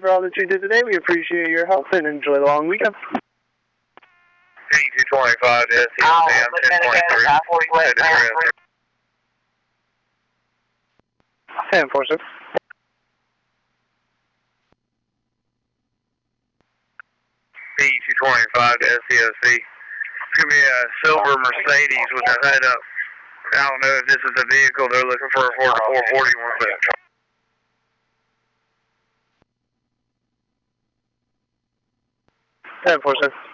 for all that you did today. We appreciate your help and enjoy the long weekend. P225 to SCLC, I'm 1023. 10-4, P225 to SCLC. It's going to be a silver Mercedes with a head up. I don't know if this is the vehicle they're looking for the 441, but 10-4.